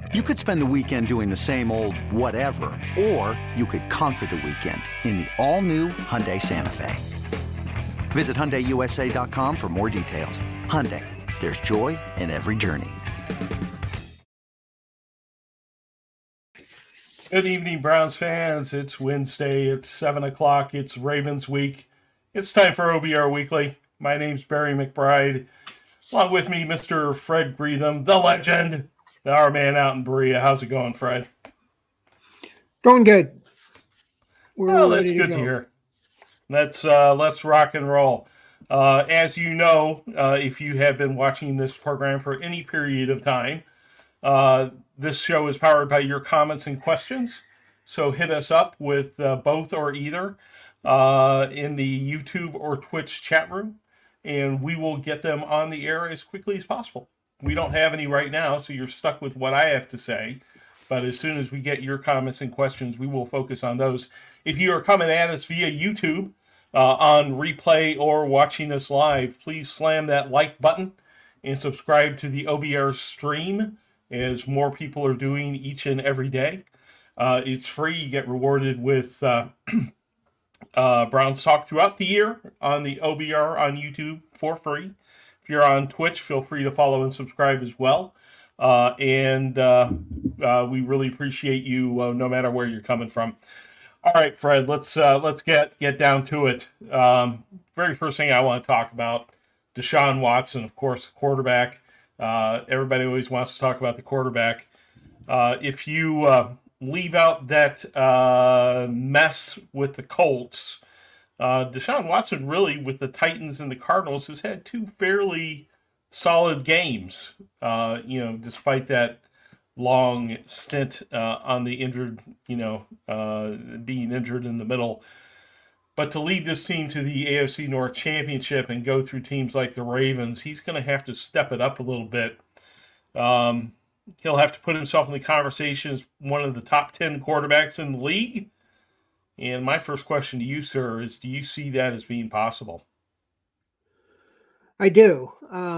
You could spend the weekend doing the same old whatever, or you could conquer the weekend in the all-new Hyundai Santa Fe. Visit HyundaiUSA.com for more details. Hyundai, there's joy in every journey. Good evening, Browns fans. It's Wednesday. It's 7 o'clock. It's Ravens week. It's time for OBR Weekly. My name's Barry McBride. Along with me, Mr. Fred Greetham, the legend, our man out in Berea. How's it going, Fred? Going good. Well, that's good to hear. Let's rock and roll. As you know, if you have been watching this program for any period of time, this show is powered by your comments and questions. So hit us up with both or either in the YouTube or Twitch chat room, and we will get them on the air as quickly as possible. We don't have any right now, so you're stuck with what I have to say. But as soon as we get your comments and questions, we will focus on those. If you are coming at us via YouTube on replay or watching us live, please slam that like button and subscribe to the OBR stream, as more people are doing each and every day. It's free. You get rewarded with Browns Talk throughout the year on the OBR on YouTube for free. If you're on Twitch, feel free to follow and subscribe as well. And we really appreciate you no matter where you're coming from. All right, Fred, let's get down to it. Very first thing I want to talk about, Deshaun Watson, of course, quarterback. Everybody always wants to talk about the quarterback. If you leave out that mess with the Colts, Deshaun Watson really, with the Titans and the Cardinals, has had two fairly solid games, despite that long stint on the injured, being injured in the middle. But to lead this team to the AFC North Championship and go through teams like the Ravens, he's going to have to step it up a little bit. He'll have to put himself in the conversation as one of the top 10 quarterbacks in the league. And my first question to you, sir, is do you see that as being possible? I do.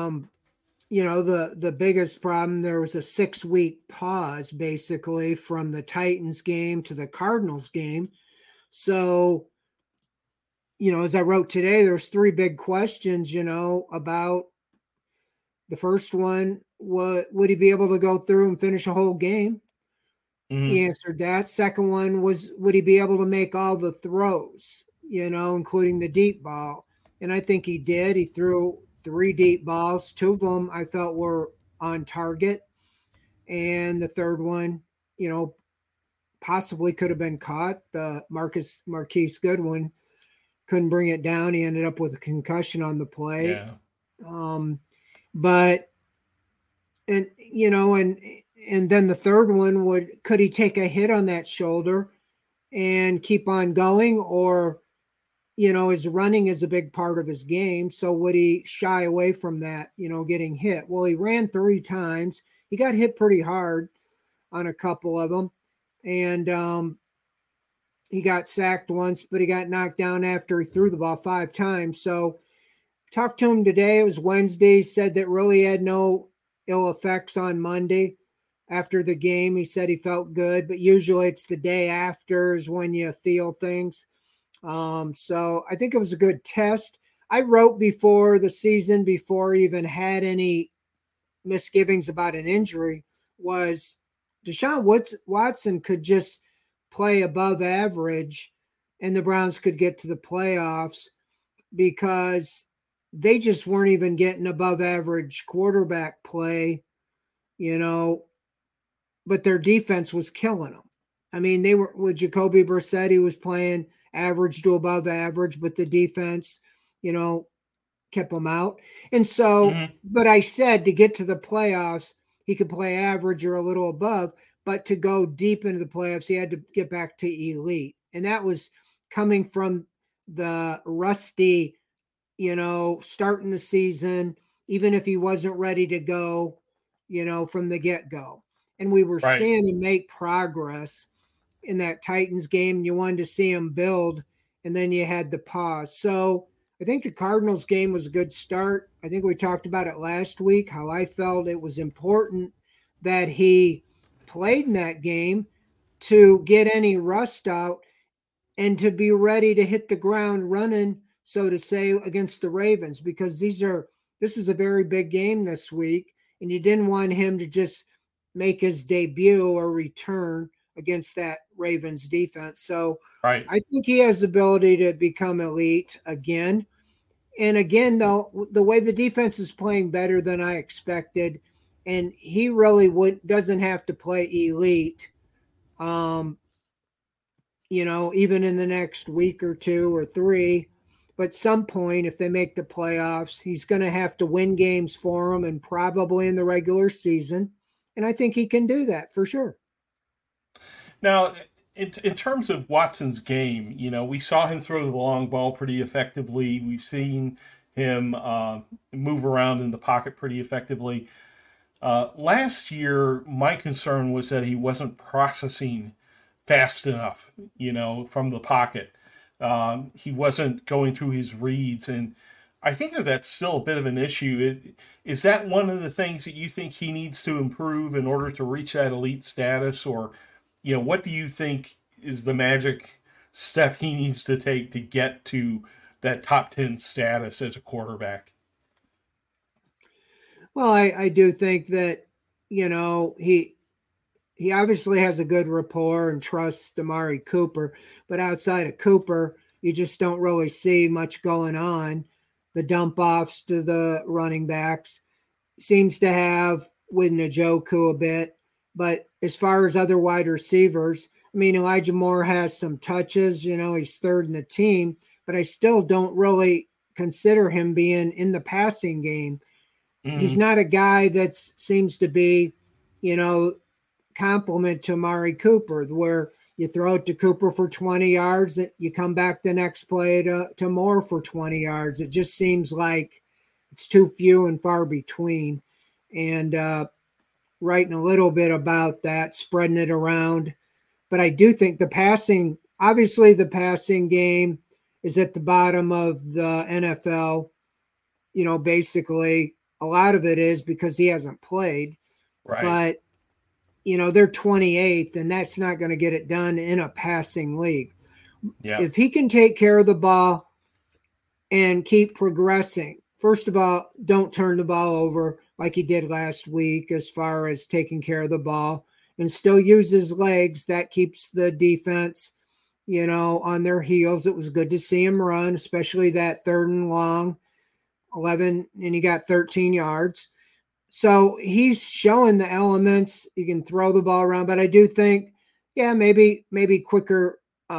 The biggest problem, there was a 6-week pause basically from the Titans game to the Cardinals game. So, as I wrote today, there's 3 big questions, about the first one. Would he be able to go through and finish a whole game? Mm-hmm. He answered that. Second one was, would he be able to make all the throws, including the deep ball? And I think he did. He threw 3 deep balls. 2 of them I felt were on target. And the third one, possibly could have been caught. The Marquise Goodwin couldn't bring it down. He ended up with a concussion on the play. Yeah. And then the third one could he take a hit on that shoulder and keep on going, or, his running is a big part of his game. So would he shy away from that, getting hit? Well, he ran 3 times. He got hit pretty hard on a couple of them. And he got sacked once, but he got knocked down after he threw the ball 5 times. So talked to him today. It was Wednesday. He said that really had no ill effects on Monday. After the game, he said he felt good, but usually it's the day after is when you feel things. So I think it was a good test. I wrote before the season, before he even had any misgivings about an injury, was Deshaun Watson could just play above average and the Browns could get to the playoffs, because they just weren't even getting above average quarterback play, but their defense was killing them. I mean, they were with Jacoby Brissett, he was playing average to above average, but the defense, kept them out. And so, But I said to get to the playoffs, he could play average or a little above, but to go deep into the playoffs, he had to get back to elite. And that was coming from the rusty, starting the season, even if he wasn't ready to go, from the get-go. And we were seeing him make progress in that Titans game. And you wanted to see him build, and then you had the pause. So I think the Cardinals game was a good start. I think we talked about it last week, how I felt it was important that he played in that game to get any rust out and to be ready to hit the ground running, so to say, against the Ravens, because this is a very big game this week, and you didn't want him to just make his debut or return against that Ravens defense. So Right. I think he has the ability to become elite again. And again, though, the way the defense is playing better than I expected, and he really doesn't have to play elite. Even in the next week or 2 or 3. But some point, if they make the playoffs, he's going to have to win games for them, and probably in the regular season. And I think he can do that for sure. Now, in terms of Watson's game, we saw him throw the long ball pretty effectively. We've seen him move around in the pocket pretty effectively. Last year, my concern was that he wasn't processing fast enough, from the pocket. He wasn't going through his reads, and I think that's still a bit of an issue. Is that one of the things that you think he needs to improve in order to reach that elite status? Or, what do you think is the magic step he needs to take to get to that top 10 status as a quarterback? Well, I do think that, he obviously has a good rapport and trusts Amari Cooper, but outside of Cooper, you just don't really see much going on. The dump offs to the running backs seems to have with Njoku a bit, but as far as other wide receivers, I mean, Elijah Moore has some touches, he's third in the team, but I still don't really consider him being in the passing game. He's not a guy that seems to be, compliment to Amari Cooper, where you throw it to Cooper for 20 yards, you come back the next play to Moore for 20 yards. It just seems like it's too few and far between. And writing a little bit about that, spreading it around. But I do think the passing game is at the bottom of the NFL. Basically, a lot of it is because he hasn't played. Right. But they're 28th, and that's not going to get it done in a passing league. Yeah. If he can take care of the ball and keep progressing, first of all, don't turn the ball over like he did last week as far as taking care of the ball, and still use his legs. That keeps the defense, on their heels. It was good to see him run, especially that 3rd and long, 11, and he got 13 yards. So he's showing the elements. He can throw the ball around, but I do think, maybe quicker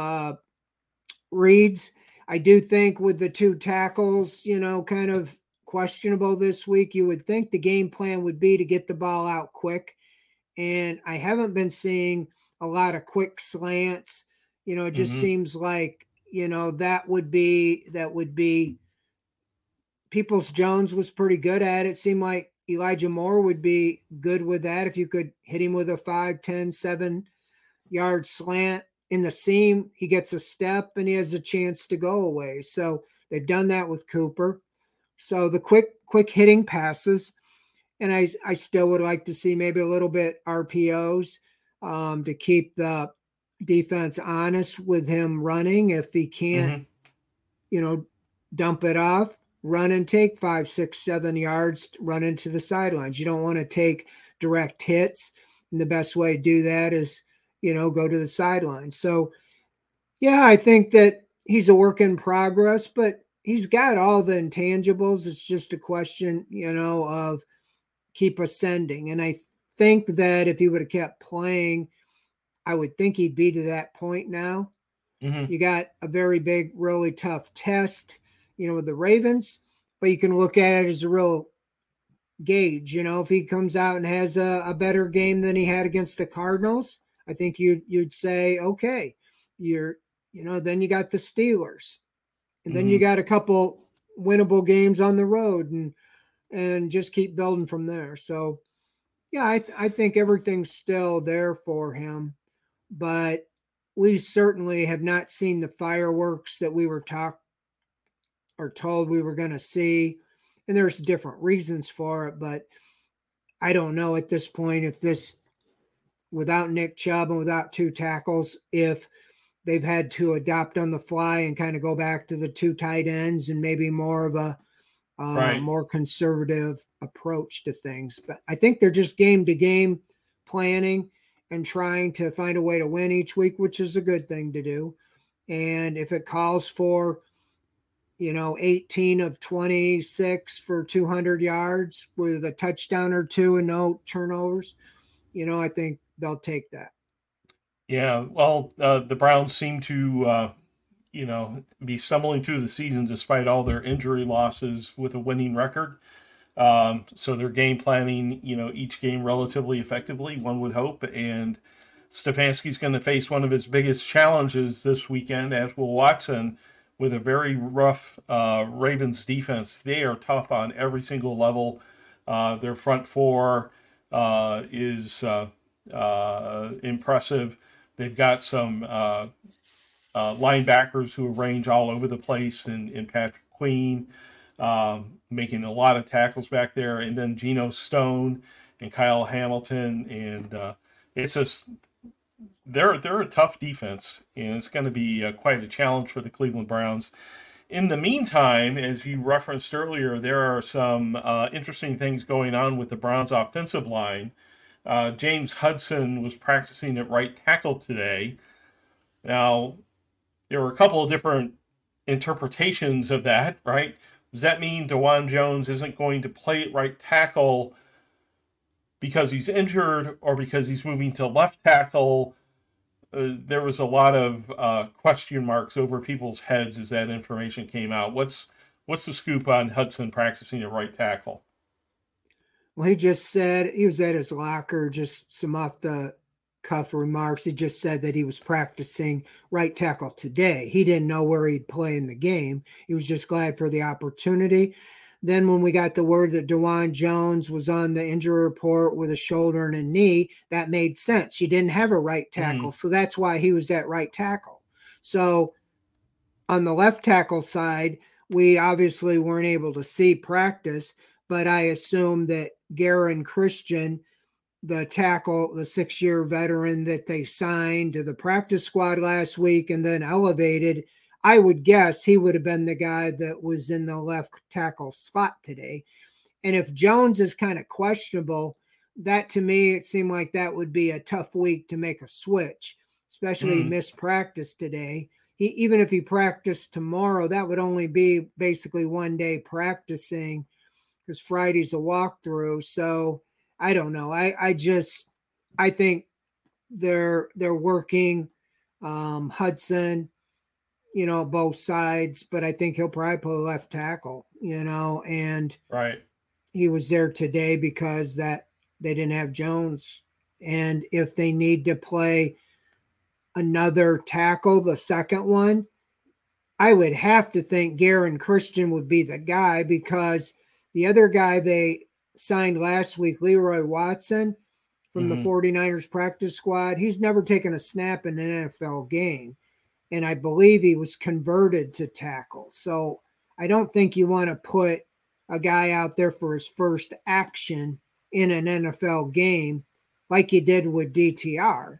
reads. I do think with the 2 tackles, kind of questionable this week, you would think the game plan would be to get the ball out quick. And I haven't been seeing a lot of quick slants. It just seems like, that would be Peoples-Jones was pretty good at it. It seemed like Elijah Moore would be good with that. If you could hit him with a 5, 10, 7-yard slant in the seam, he gets a step and he has a chance to go away. So they've done that with Cooper. So the quick hitting passes, and I still would like to see maybe a little bit RPOs to keep the defense honest with him running. If he can't, dump it off, run and take 5, 6, 7 yards, run into the sidelines. You don't want to take direct hits. And the best way to do that is, go to the sidelines. So, I think that he's a work in progress, but he's got all the intangibles. It's just a question, of keep ascending. And I think that if he would have kept playing, I would think he'd be to that point now. You got a very big, really tough test, with the Ravens, but you can look at it as a real gauge. If he comes out and has a better game than he had against the Cardinals, I think you'd say, okay, then you got the Steelers, and then you got a couple winnable games on the road, and just keep building from there. So, I think everything's still there for him, but we certainly have not seen the fireworks that we were told we were going to see. And there's different reasons for it, but I don't know at this point if this without Nick Chubb and without two tackles, if they've had to adopt on the fly and kind of go back to the two tight ends and maybe more of a Right. more conservative approach to things. But I think they're just game to game planning and trying to find a way to win each week, which is a good thing to do. And if it calls for, 18 of 26 for 200 yards with a touchdown or two and no turnovers, I think they'll take that. Yeah, well, the Browns seem to, be stumbling through the season despite all their injury losses with a winning record. So they're game planning, each game relatively effectively, one would hope. And Stefanski's going to face one of his biggest challenges this weekend, as will Watson, with a very rough Ravens defense. They are tough on every single level. Their front four is impressive. They've got some linebackers who range all over the place in Patrick Queen, making a lot of tackles back there, and then Geno Stone and Kyle Hamilton, and it's just they're a tough defense, and it's going to be quite a challenge for the Cleveland Browns. In the meantime, as you referenced earlier, there are some interesting things going on with the Browns' offensive line. James Hudson was practicing at right tackle today. Now, there were a couple of different interpretations of that, right? Does that mean DeJuan Jones isn't going to play at right tackle because he's injured or because he's moving to left tackle? There was a lot of question marks over people's heads as that information came out. What's the scoop on Hudson practicing at right tackle? Well, he just said he was at his locker, just some off the cuff remarks. He just said that he was practicing right tackle today. He didn't know where he'd play in the game. He was just glad for the opportunity. Then when we got the word that DeJuan Jones was on the injury report with a shoulder and a knee, that made sense. You didn't have a right tackle, so that's why he was at right tackle. So on the left tackle side, we obviously weren't able to see practice, but I assume that Geron Christian, the tackle, the 6-year veteran that they signed to the practice squad last week and then elevated, I would guess he would have been the guy that was in the left tackle slot today. And if Jones is kind of questionable, that to me, it seemed like that would be a tough week to make a switch, especially missed practice today. Even if he practiced tomorrow, that would only be basically one day practicing because Friday's a walkthrough. So I don't know. I think they're working Hudson, both sides, but I think he'll probably play left tackle, and right. He was there today because that they didn't have Jones. And if they need to play another tackle, the second one, I would have to think Geron Christian would be the guy because the other guy they signed last week, Leroy Watson from the 49ers practice squad, he's never taken a snap in an NFL game. And I believe he was converted to tackle. So I don't think you want to put a guy out there for his first action in an NFL game like you did with DTR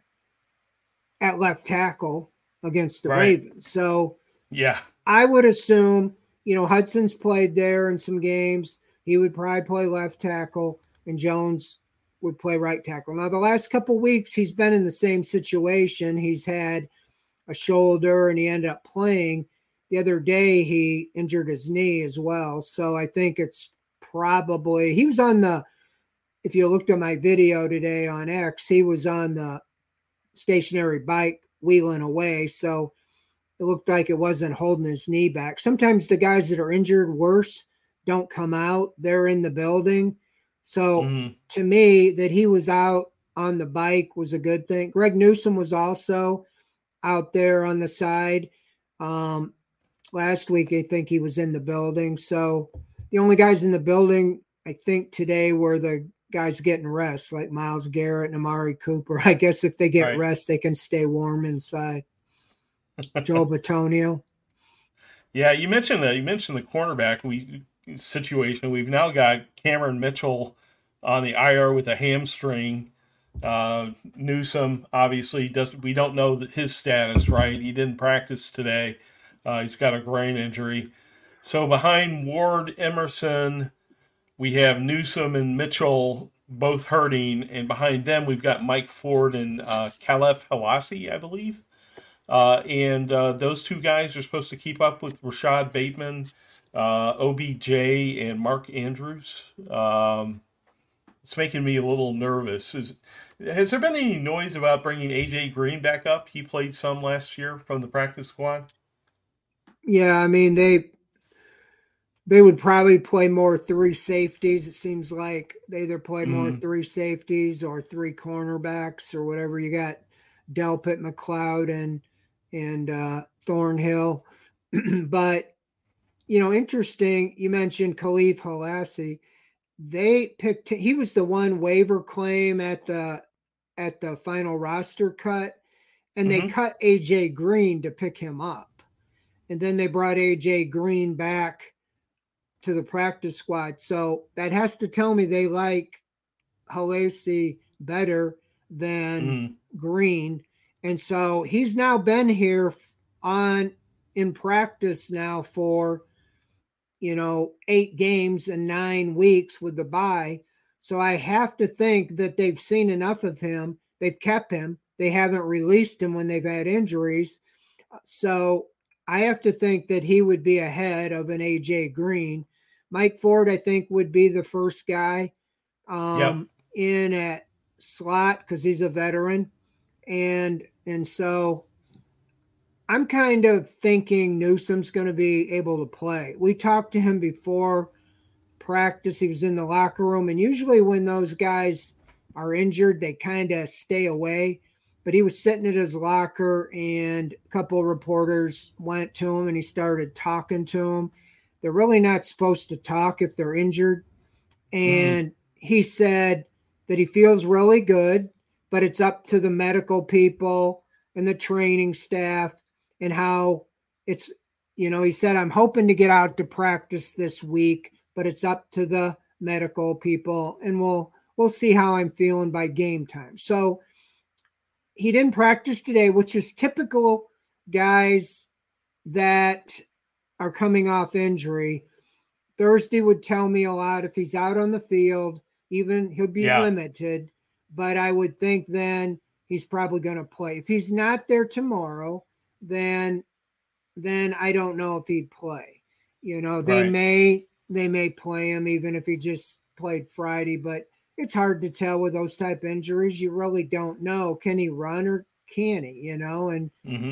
at left tackle against the Ravens. So yeah, I would assume, Hudson's played there in some games. He would probably play left tackle and Jones would play right tackle. Now, the last couple of weeks, he's been in the same situation. He's had a shoulder and he ended up playing. The other day, he injured his knee as well. So I think it's probably, he was on if you looked at my video today on X, he was on the stationary bike wheeling away. So it looked like it wasn't holding his knee back. Sometimes the guys that are injured worse don't come out. They're in the building. So to me, that he was out on the bike was a good thing. Greg Newsome was also out there on the side. Last week, I think he was in the building. So the only guys in the building, I think today, were the guys getting rest, like Myles Garrett and Amari Cooper. I guess if they get rest, they can stay warm inside. Joe Bitonio. Yeah, you mentioned the cornerback situation. We've now got Cameron Mitchell on the IR with a hamstring. Newsome obviously doesn't. We don't know his status, right? He didn't practice today. He's got a groin injury. So behind Ward, Emerson, we have Newsome and Mitchell both hurting, and behind them we've got Mike Ford and Khalef Halasi, I believe. And those two guys are supposed to keep up with Rashad Bateman, OBJ, and Mark Andrews. It's making me a little nervous. Has there been any noise about bringing AJ Green back up? He played some last year from the practice squad. Yeah, I mean they would probably play more three safeties. It seems like they either play more three safeties or three cornerbacks or whatever. You got Delpit, McLeod, and Thornhill. But interesting. You mentioned Khalif Halasi. They picked. He was the one waiver claim at the final roster cut, and they cut AJ Green to pick him up, and then they brought AJ Green back to the practice squad. So that has to tell me they like Halasi better than Green. And so he's now been here in practice now for 8 games and 9 weeks with the bye. So I have to think that they've seen enough of him. They've kept him. They haven't released him when they've had injuries. So I have to think that he would be ahead of an AJ Green. Mike Ford, I think, would be the first guy in at slot because he's a veteran. And so I'm kind of thinking Newsome's going to be able to play. We talked to him before practice. He was in the locker room. And usually when those guys are injured, they kind of stay away. But he was sitting at his locker and a couple of reporters went to him and he started talking to him. They're really not supposed to talk if they're injured. And he said that he feels really good, but it's up to the medical people and the training staff and how it's, he said, I'm hoping to get out to practice this week, but it's up to the medical people and we'll see how I'm feeling by game time. So he didn't practice today, which is typical guys that are coming off injury. Thursday would tell me a lot. If he's out on the field, even he'll be limited, but I would think then he's probably going to play. If he's not there tomorrow, then I don't know if he'd play. They may play him even if he just played Friday, but it's hard to tell with those type injuries. You really don't know. Can he run or can he, and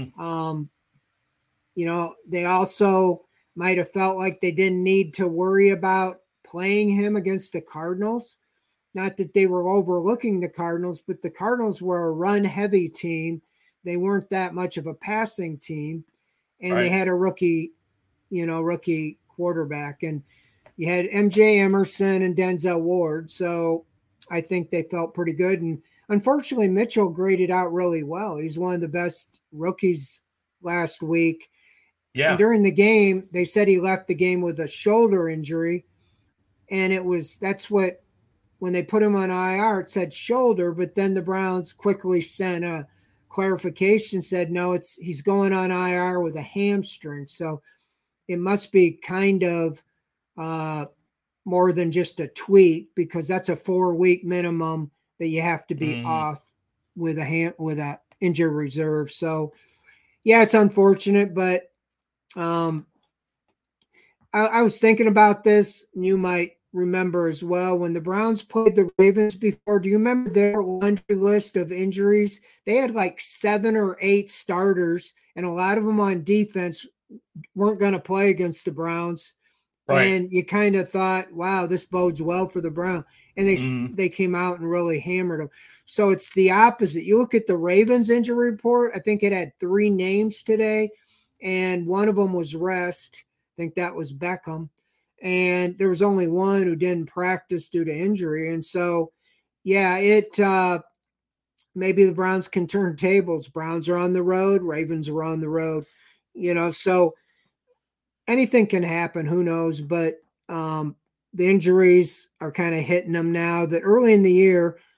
they also might have felt like they didn't need to worry about playing him against the Cardinals. Not that they were overlooking the Cardinals, but the Cardinals were a run-heavy team. They weren't that much of a passing team, and they had a rookie quarterback. And you had MJ Emerson and Denzel Ward, so I think they felt pretty good. And unfortunately, Mitchell graded out really well. He's one of the best rookies last week. Yeah. And during the game, they said he left the game with a shoulder injury. And when they put him on IR, it said shoulder, but then the Browns quickly sent a clarification, said, no, he's going on IR with a hamstring. So it must be kind of more than just a tweak because that's a 4-week minimum that you have to be off with a injured reserve. So yeah, it's unfortunate, but I was thinking about this, and you might remember as well when the Browns played the Ravens before. Do you remember their laundry list of injuries? They had like 7 or 8 starters, and a lot of them on defense weren't going to play against the Browns. Right. And you kind of thought, wow, this bodes well for the Browns. And they came out and really hammered them. So it's the opposite. You look at the Ravens injury report, I think it had 3 names today, and one of them was rest. I think that was Beckham. And there was only one who didn't practice due to injury. And so, yeah, maybe the Browns can turn tables. Browns are on the road. Ravens are on the road. So anything can happen. Who knows? But the injuries are kind of hitting them now that early in the year,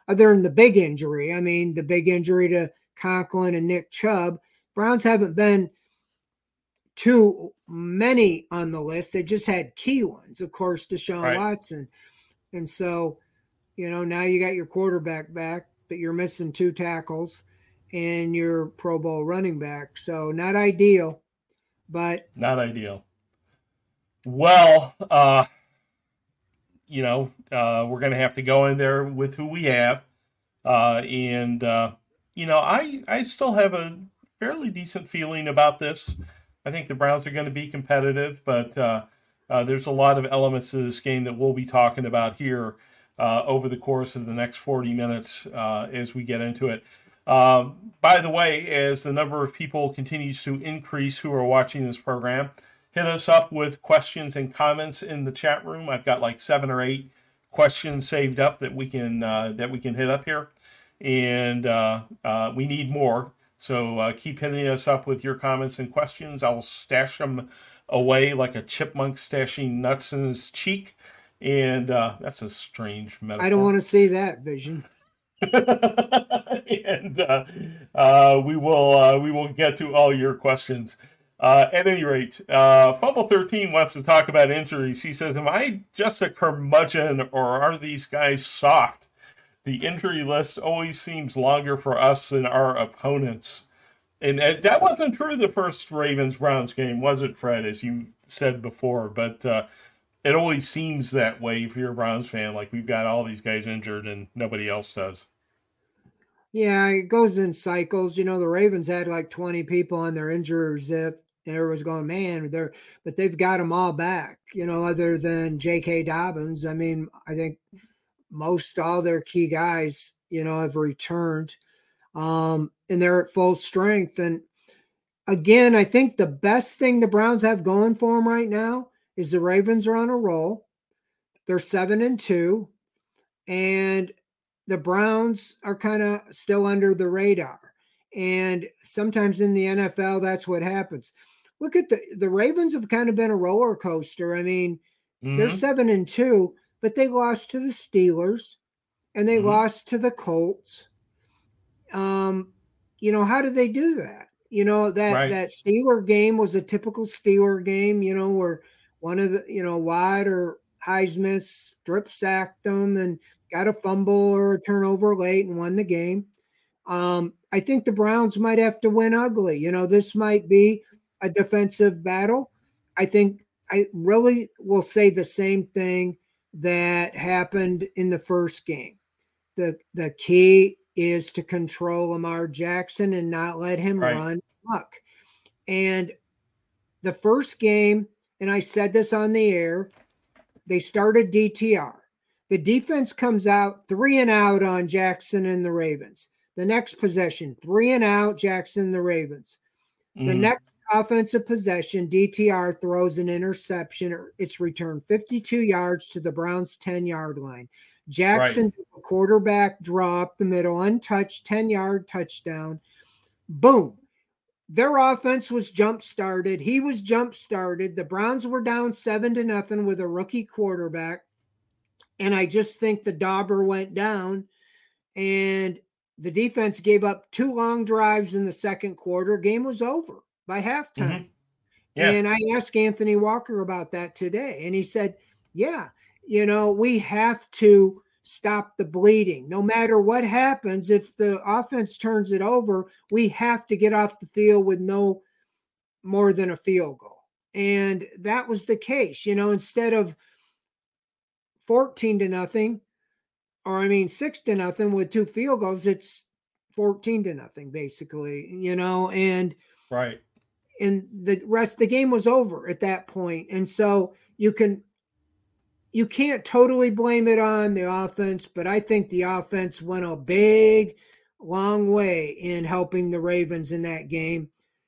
other than the big injury. I mean, the big injury to Conklin and Nick Chubb. Browns haven't been too many on the list. They just had key ones, of course, Deshaun Watson. And so, now you got your quarterback back, but you're missing 2 tackles and your Pro Bowl running back. So not ideal, but not ideal. Well, we're going to have to go in there with who we have. I still have a fairly decent feeling about this. I think the Browns are going to be competitive, but there's a lot of elements to this game that we'll be talking about here over the course of the next 40 minutes as we get into it. By the way, as the number of people continues to increase who are watching this program, hit us up with questions and comments in the chat room. I've got like 7 or 8 questions saved up that we can hit up here, and we need more. So keep hitting us up with your comments and questions. I'll stash them away like a chipmunk stashing nuts in his cheek. And that's a strange metaphor. I don't want to see that vision. And we will get to all your questions. At any rate, Fumble13 wants to talk about injuries. He says, am I just a curmudgeon or are these guys soft? The injury list always seems longer for us than our opponents. And that wasn't true the first Ravens-Browns game, was it, Fred, as you said before? But it always seems that way if you're a Browns fan, like we've got all these guys injured and nobody else does. Yeah, it goes in cycles. The Ravens had like 20 people on their injury reserve, and everyone's going, man, but they've got them all back, other than J.K. Dobbins. I mean, I think most all their key guys, have returned, and they're at full strength. And again, I think the best thing the Browns have going for them right now is the Ravens are on a roll. They're 7-2, and the Browns are kind of still under the radar. And sometimes in the NFL, that's what happens. Look at the Ravens have kind of been a roller coaster. I mean, they're 7-2. But they lost to the Steelers and they lost to the Colts. How did they do that? That Steeler game was a typical Steeler game, where one of the, Watt or Highsmith strip sacked them and got a fumble or a turnover late and won the game. I think the Browns might have to win ugly. This might be a defensive battle. I think I really will say the same thing that happened in the first game. The key is to control Lamar Jackson and not let him run amok. And the first game, and I said this on the air, they started DTR. The defense comes out 3 and out on Jackson and the Ravens. The next possession, 3 and out, Jackson and the Ravens. The next offensive possession, DTR throws an interception. It's returned 52 yards to the Browns' 10-yard line. Jackson, a quarterback draw up the middle, untouched, 10-yard touchdown. Boom. Their offense was jump-started. He was jump-started. The Browns were down 7-0 with a rookie quarterback. And I just think the dauber went down, and the defense gave up 2 long drives in the second quarter. Game was over by halftime. Yeah. And I asked Anthony Walker about that today, and he said, yeah, we have to stop the bleeding. No matter what happens, if the offense turns it over, we have to get off the field with no more than a field goal. And that was the case. Instead of 14-0, or 6-0 with 2 field goals, it's 14-0 basically, and and the rest of the game was over at that point. And so you can't totally blame it on the offense, but I think the offense went a big, long way in helping the Ravens in that game.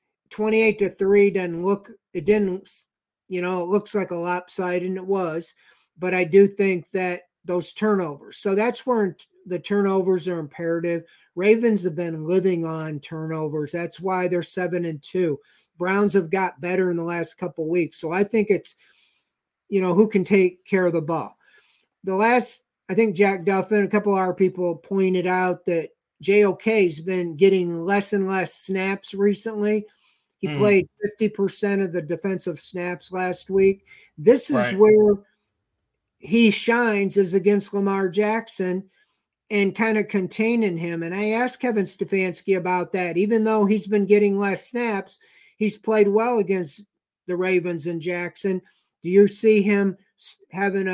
28-3 it looks like a lopsided, and it was, but I do think that those turnovers. So that's where the turnovers are imperative. Ravens have been living on turnovers. That's why they're 7-2. Browns have got better in the last couple of weeks. So I think it's, who can take care of the ball. The last I think Jack Duffin, a couple of our people pointed out that JOK's been getting less and less snaps recently. He played 50% of the defensive snaps last week. This is where he shines, is against Lamar Jackson and kind of containing him. And I asked Kevin Stefanski about that. Even though he's been getting less snaps, he's played well against the Ravens and Jackson. Do you see him having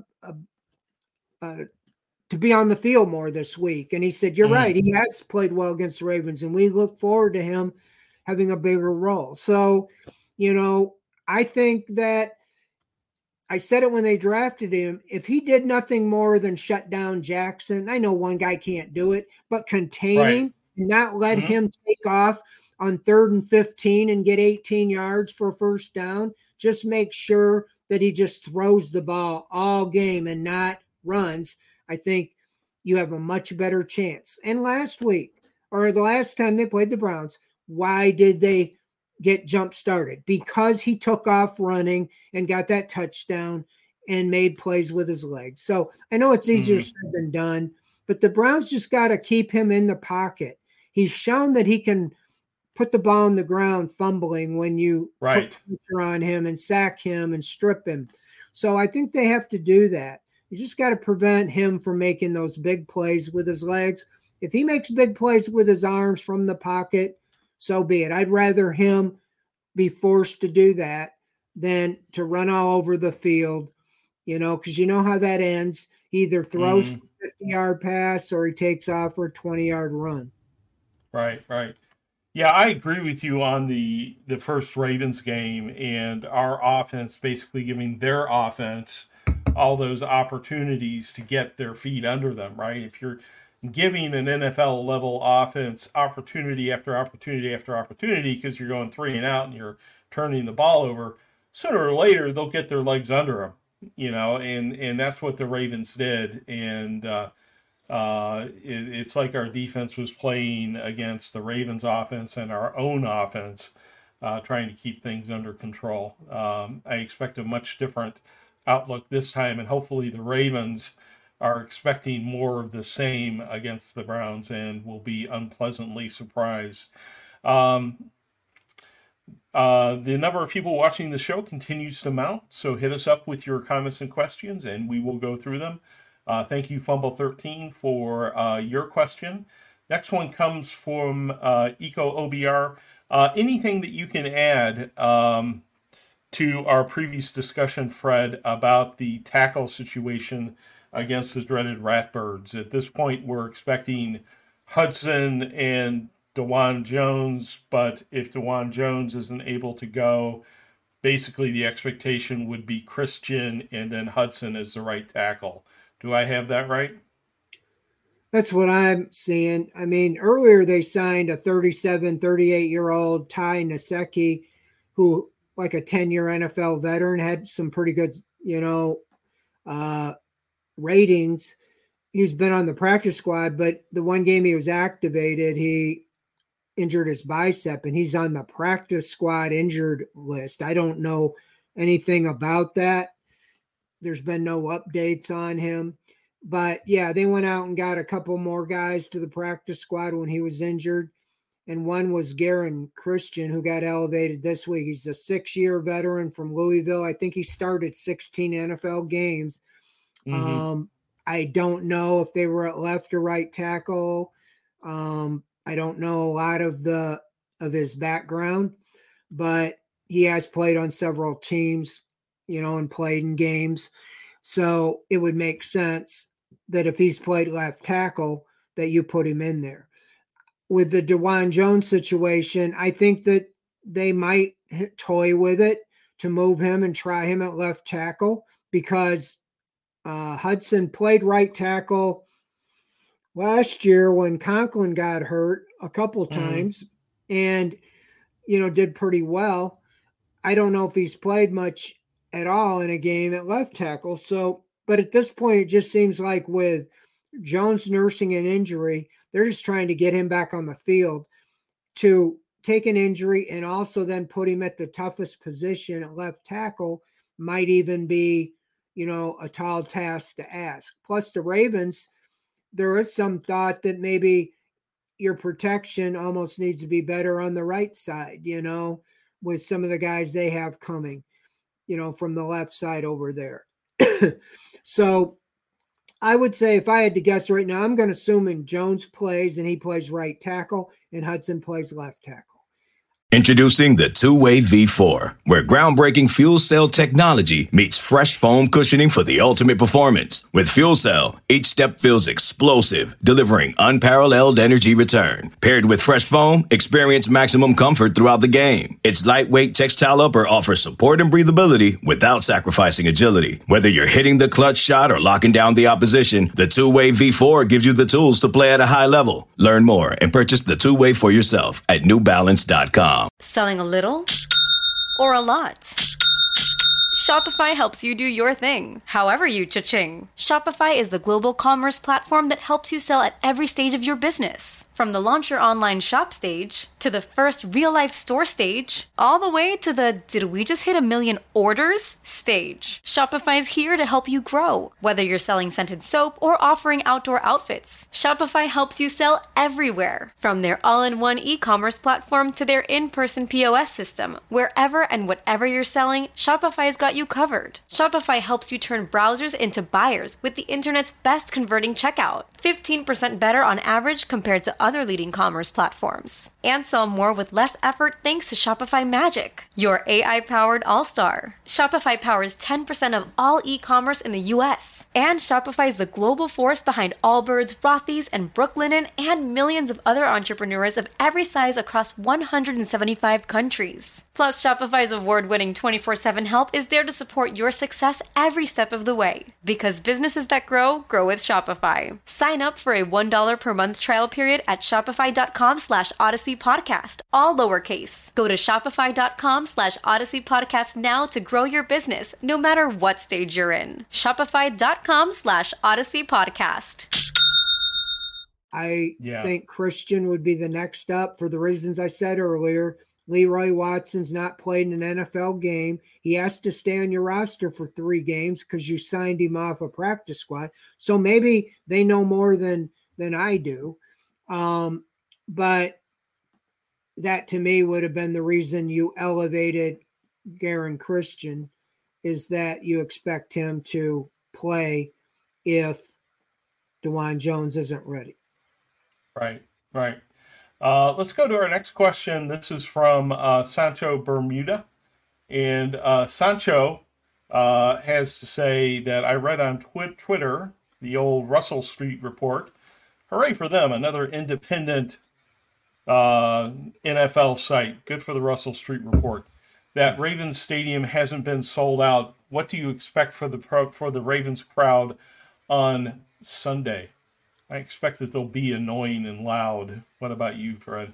to be on the field more this week? And he said, you're right. He has played well against the Ravens, and we look forward to him having a bigger role. So, I think that I said it when they drafted him. If he did nothing more than shut down Jackson, I know one guy can't do it, but containing, not let him take off on 3rd and 15 and get 18 yards for a first down, just make sure that he just throws the ball all game and not runs. I think you have a much better chance. And last week, or the last time they played the Browns, why did they get jump started? Because he took off running and got that touchdown and made plays with his legs. So I know it's easier said than done, but the Browns just got to keep him in the pocket. He's shown that he can put the ball on the ground fumbling when you put pressure on him and sack him and strip him. So I think they have to do that. You just got to prevent him from making those big plays with his legs. If he makes big plays with his arms from the pocket, so be it. I'd rather him be forced to do that than to run all over the field, because you know how that ends. He either throws for a 50-yard pass or he takes off for a 20-yard run. Right. Yeah, I agree with you on the first Ravens game and our offense basically giving their offense all those opportunities to get their feet under them, right? If you're giving an NFL level offense opportunity after opportunity after opportunity because you're going 3 and out and you're turning the ball over, sooner or later they'll get their legs under them, and that's what the Ravens did. And it's like our defense was playing against the Ravens offense and our own offense, trying to keep things under control. I expect a much different outlook this time, and hopefully the Ravens are expecting more of the same against the Browns and will be unpleasantly surprised. The number of people watching the show continues to mount, so hit us up with your comments and questions, and we will go through them. Thank you, Fumble13, for your question. Next one comes from Eco OBR. Anything that you can add to our previous discussion, Fred, about the tackle situation against the dreaded Ratbirds? At this point, we're expecting Hudson and DeJuan Jones, but if DeJuan Jones isn't able to go, basically the expectation would be Christian and then Hudson as the right tackle. Do I have that right? That's what I'm seeing. I mean, earlier they signed a 38-year-old Ty Nsekhe, who, like a 10-year NFL veteran, had some pretty good, ratings. He's been on the practice squad, but the one game he was activated, he injured his bicep, and he's on the practice squad injured list. I don't know anything about that. There's been no updates on him. But, yeah, they went out and got a couple more guys to the practice squad when he was injured. And one was Garen Christian, who got elevated this week. He's a 6-year veteran from Louisville. I think he started 16 NFL games. I don't know if they were at left or right tackle. I don't know a lot of his background, but he has played on several teams, and played in games. So it would make sense that if he's played left tackle, that you put him in there. With the DeJuan Jones situation, I think that they might toy with it to move him and try him at left tackle, because Hudson played right tackle last year when Conklin got hurt a couple times and, did pretty well. I don't know if he's played much at all in a game at left tackle. So, but at this point, it just seems like with Jones nursing an injury, they're just trying to get him back on the field to take an injury and also then put him at the toughest position at left tackle might even be a tall task to ask. Plus, the Ravens, there is some thought that maybe your protection almost needs to be better on the right side, with some of the guys they have coming, from the left side over there. So I would say if I had to guess right now, I'm going to assume Jones plays and he plays right tackle and Hudson plays left tackle. Introducing the Two-Way V4, where groundbreaking fuel cell technology meets fresh foam cushioning for the ultimate performance. With fuel cell, each step feels explosive, delivering unparalleled energy return. Paired with fresh foam, experience maximum comfort throughout the game. Its lightweight textile upper offers support and breathability without sacrificing agility. Whether you're hitting the clutch shot or locking down the opposition, the Two-Way V4 gives you the tools to play at a high level. Learn more and purchase the Two-Way for yourself at newbalance.com. Selling a little or a lot? Shopify helps you do your thing, however you cha-ching. Shopify is the global commerce platform that helps you sell at every stage of your business. From the launch your online shop stage, to the first real-life store stage, all the way to the did we just hit 1 million orders stage. Shopify is here to help you grow. Whether you're selling scented soap or offering outdoor outfits, Shopify helps you sell everywhere. From their all-in-one e-commerce platform to their in-person POS system, wherever and whatever you're selling, Shopify's got you covered. Shopify helps you turn browsers into buyers with the internet's best converting checkout. 15% better on average compared to other leading commerce platforms. And sell more with less effort thanks to Shopify Magic, your AI-powered all-star. Shopify powers 10% of all e-commerce in the US. And Shopify is the global force behind Allbirds, Rothy's, and Brooklinen, and millions of other entrepreneurs of every size across 175 countries. Plus, Shopify's award-winning 24/7 help is there to support your success every step of the way. Because businesses that grow, grow with Shopify. Sign up for a $1 per month trial period at shopify.com/Odyssey Podcast, all lowercase. Go to shopify.com/Odyssey Podcast now to grow your business, no matter what stage you're in. Shopify.com/Odyssey Podcast. I think Christian would be the next up for the reasons I said earlier. Leroy Watson's not played in an NFL game. He has to stay on your roster for 3 games because you signed him off a practice squad. So maybe they know more than I do. But that to me would have been the reason you elevated Geron Christian, is that you expect him to play if DeJuan Jones isn't ready. Right. Let's go to our next question. This is from Sancho Bermuda. And Sancho has to say that I read on Twitter, the old Russell Street Report. Hooray for them, another independent NFL site. Good for the Russell Street Report. That Ravens Stadium hasn't been sold out. What do you expect for the Ravens crowd on Sunday? I expect that they'll be annoying and loud. What about you, Fred?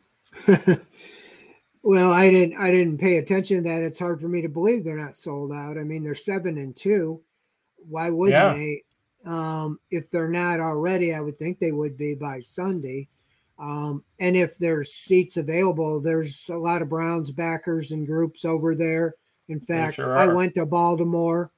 Well, I didn't pay attention to that. It's hard for me to believe they're not sold out. I mean, they're 7-2. Why wouldn't they? If they're not already, I would think they would be by Sunday. And if there's seats available, there's a lot of Browns backers and groups over there. In fact, I went to Baltimore.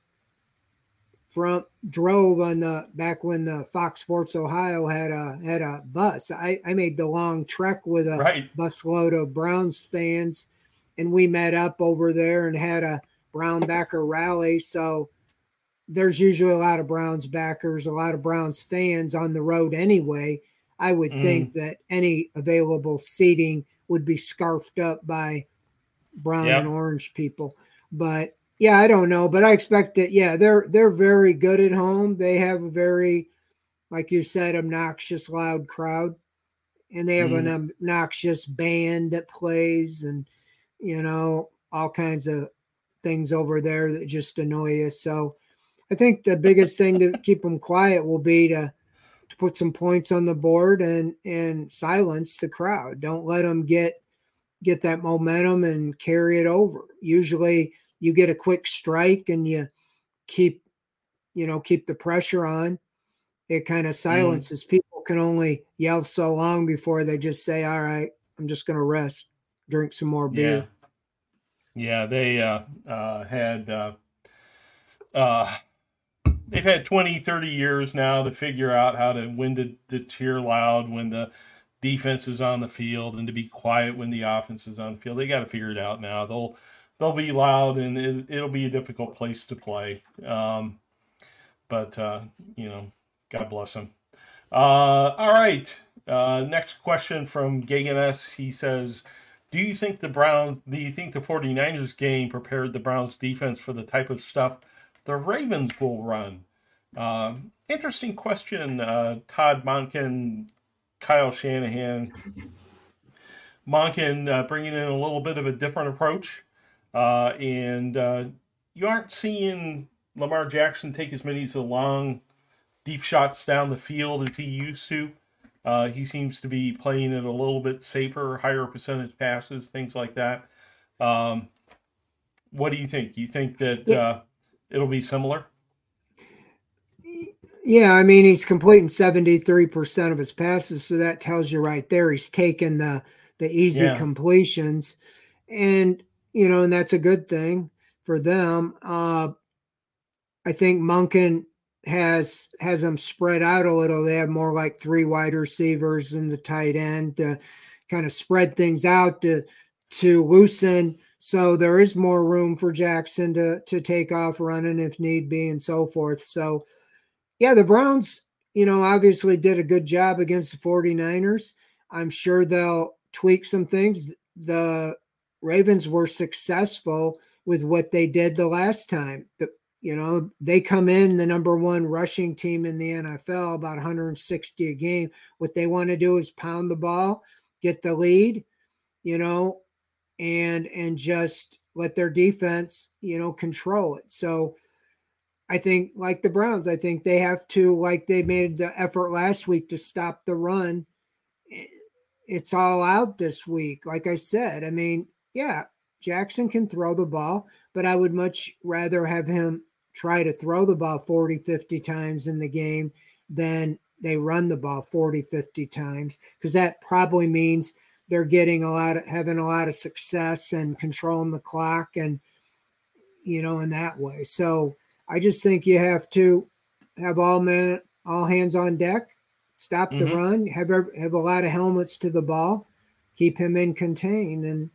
Drove on back when the Fox Sports Ohio had a bus. I made the long trek with a busload of Browns fans, and we met up over there and had a Brown backer rally. So there's usually a lot of Browns backers, a lot of Browns fans on the road anyway. I would think that any available seating would be scarfed up by brown and orange people. But yeah, I don't know, but I expect that. Yeah, they're very good at home. They have a very, like you said, obnoxious, loud crowd, and they have an obnoxious band that plays, and all kinds of things over there that just annoy you. So I think the biggest thing to keep them quiet will be to put some points on the board and silence the crowd. Don't let them get that momentum and carry it over. Usually you get a quick strike and you keep the pressure on. It kind of silences. People can only yell so long before they just say, all right, I'm just going to rest, drink some more beer. Yeah, they had they've had 20, 30 years now to figure out how to when to cheer loud when the defense is on the field and to be quiet when the offense is on the field. They got to figure it out now. They'll be loud, and it'll be a difficult place to play. But God bless them. All right. Next question from Gagan S. He says, do you think the 49ers game prepared the Browns defense for the type of stuff the Ravens will run? Interesting question. Todd Monken, Kyle Shanahan. Monken bringing in a little bit of a different approach. And you aren't seeing Lamar Jackson take as many of the long, deep shots down the field as he used to. He seems to be playing it a little bit safer, higher percentage passes, things like that. What do you think? You think that it'll be similar? Yeah, I mean, he's completing 73% of his passes, so that tells you right there he's taking the easy completions. And, and that's a good thing for them. I think Monken has them spread out a little. They have more like 3 wide receivers and the tight end to kind of spread things out to loosen. So there is more room for Jackson to take off running if need be and so forth. So, yeah, the Browns, obviously did a good job against the 49ers. I'm sure they'll tweak some things. The Ravens were successful with what they did the last time. They come in the number 1 rushing team in the NFL, about 160 a game. What they want to do is pound the ball, get the lead, and just let their defense, control it. So I think, like the Browns, I think they have to, like they made the effort last week to stop the run. It's all out this week. Like I said, I mean, yeah, Jackson can throw the ball, but I would much rather have him try to throw the ball 40, 50 times in the game than they run the ball 40, 50 times, because that probably means they're having a lot of success and controlling the clock and, in that way. So I just think you have to have all hands on deck, stop the run, have a lot of helmets to the ball, keep him in contain. And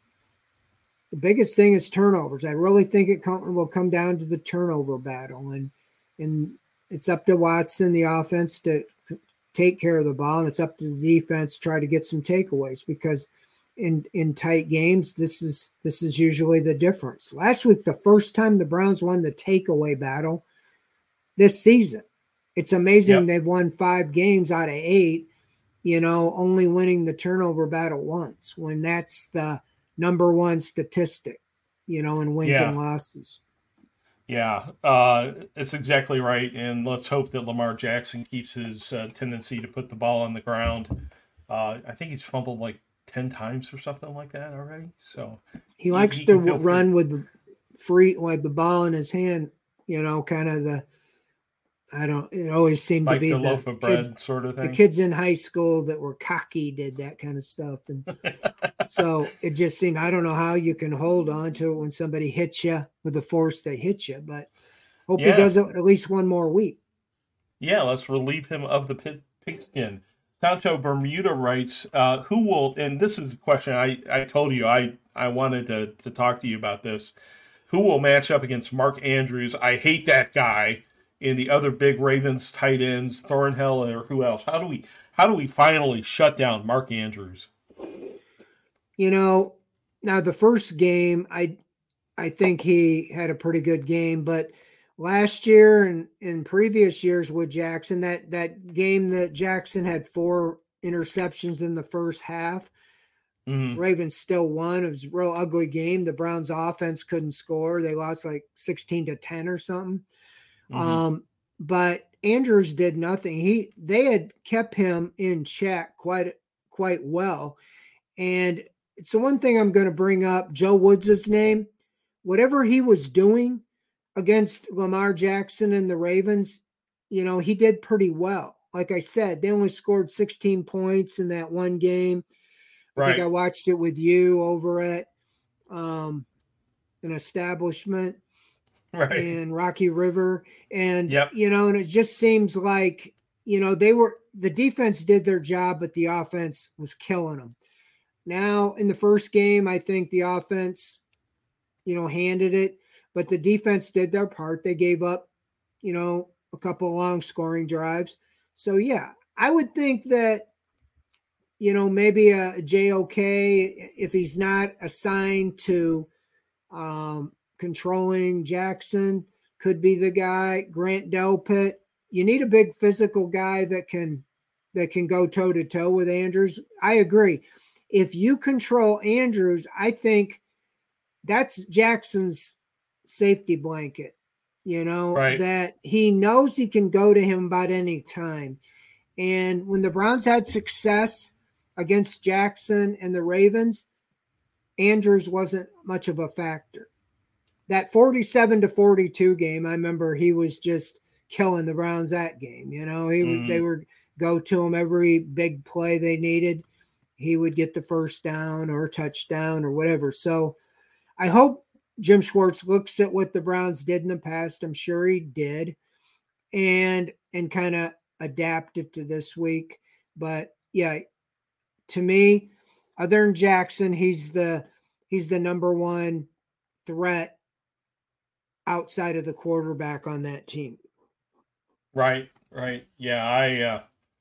the biggest thing is turnovers. I really think it will come down to the turnover battle, and it's up to Watson, the offense, to take care of the ball, and it's up to the defense to try to get some takeaways, because in tight games, this is usually the difference. Last week, the first time the Browns won the takeaway battle this season. It's amazing they've won 5 games out of 8, only winning the turnover battle once, when that's the number 1 statistic, in wins and losses. Yeah, it's exactly right. And let's hope that Lamar Jackson keeps his tendency to put the ball on the ground. I think he's fumbled like 10 times or something like that already. So he likes to run with the ball in his hand, kind of it always seemed like to be the loaf of bread kids, sort of thing. The kids in high school that were cocky did that kind of stuff. And so it just seemed, I don't know how you can hold on to it when somebody hits you with the force they hit you, but hope he does it at least one more week. Yeah, let's relieve him of the pigskin. Santo Bermuda writes, who will, and this is a question I told you I wanted to talk to you about this. Who will match up against Mark Andrews? I hate that guy. In the other big Ravens tight ends, Thornhill, or who else? How do we finally shut down Mark Andrews? Now the first game, I think he had a pretty good game, but last year and in previous years with Jackson, that game that Jackson had 4 interceptions in the first half, Ravens still won. It was a real ugly game. The Browns offense couldn't score. They lost like 16-10 or something. But Andrews did nothing. They had kept him in check quite well. And it's the one thing I'm going to bring up, Joe Woods' name. Whatever he was doing against Lamar Jackson and the Ravens, he did pretty well. Like I said, they only scored 16 points in that one game. I think I watched it with you over at an establishment. Right. and Rocky River. And, Yep. and it just seems like, the defense did their job, but the offense was killing them. Now, in the first game, I think the offense, handed it, but the defense did their part. They gave up, a couple of long scoring drives. So, yeah, I would think that, maybe a JOK, if he's not assigned to controlling Jackson, could be the guy. Grant Delpit. You need a big physical guy that can go toe to toe with Andrews. I agree. If you control Andrews, I think that's Jackson's safety blanket, Right. that he knows he can go to him about any time. And when the Browns had success against Jackson and the Ravens, Andrews wasn't much of a factor. That 47-42 game, I remember he was just killing the Browns that game. They would go to him every big play they needed. He would get the first down or touchdown or whatever. So I hope Jim Schwartz looks at what the Browns did in the past. I'm sure he did, and kind of adapted to this week. But yeah, to me, other than Jackson, he's the number one threat outside of the quarterback on that team. Right. Yeah,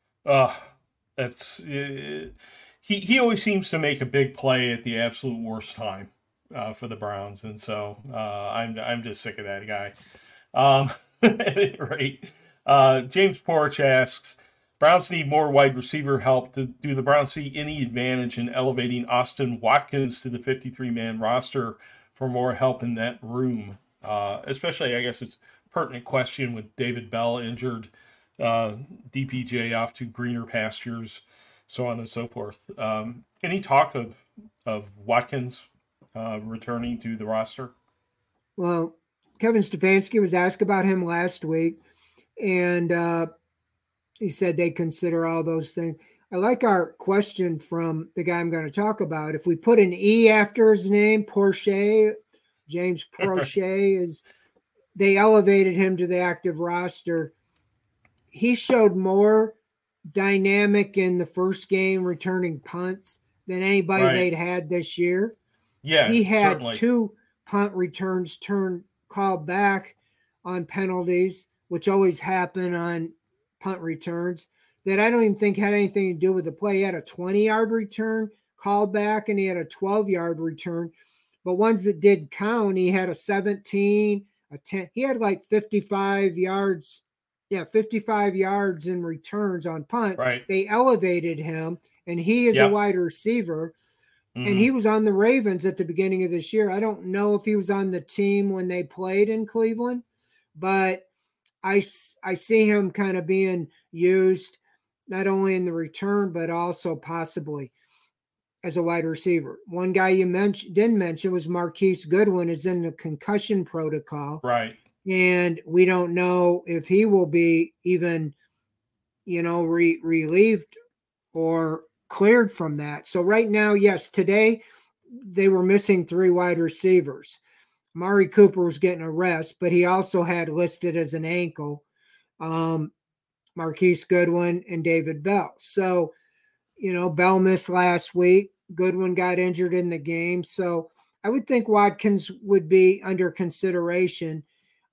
he always seems to make a big play at the absolute worst time for the Browns, and so I'm just sick of that guy. Right. James Porch asks, Browns need more wide receiver help. Do the Browns see any advantage in elevating Austin Watkins to the 53-man roster for more help in that room? Especially, I guess it's a pertinent question with David Bell injured, DPJ off to greener pastures, so on and so forth. Any talk of Watkins returning to the roster? Well, Kevin Stefanski was asked about him last week, and he said they consider all those things. I like our question from the guy I'm going to talk about. If we put an E after his name, Porcher, James Porcher, they elevated him to the active roster. He showed more dynamic in the first game returning punts than anybody they'd had this year. Yeah, he had certainly 2 punt returns called back on penalties, which always happen on punt returns, that I don't even think had anything to do with the play. He had a 20-yard return called back, and he had a 12-yard return. But ones that did count, he had a 17, a 10. He had like 55 yards. Yeah, 55 yards in returns on punt. Right. They elevated him, and he is a wide receiver. Mm-hmm. And he was on the Ravens at the beginning of this year. I don't know if he was on the team when they played in Cleveland, but I see him kind of being used not only in the return, but also possibly as a wide receiver. One guy you didn't mention was Marquise Goodwin is in the concussion protocol. Right. And we don't know if he will be even, relieved or cleared from that. So right now, yes, today they were missing 3 wide receivers. Amari Cooper was getting a rest, but he also had listed as an ankle Marquise Goodwin and David Bell. So, Bell missed last week. Goodwin got injured in the game. So I would think Watkins would be under consideration.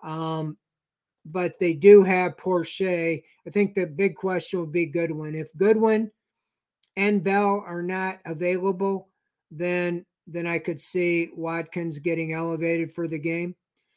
But they do have Porcher. I think the big question would be Goodwin. If Goodwin and Bell are not available, then I could see Watkins getting elevated for the game.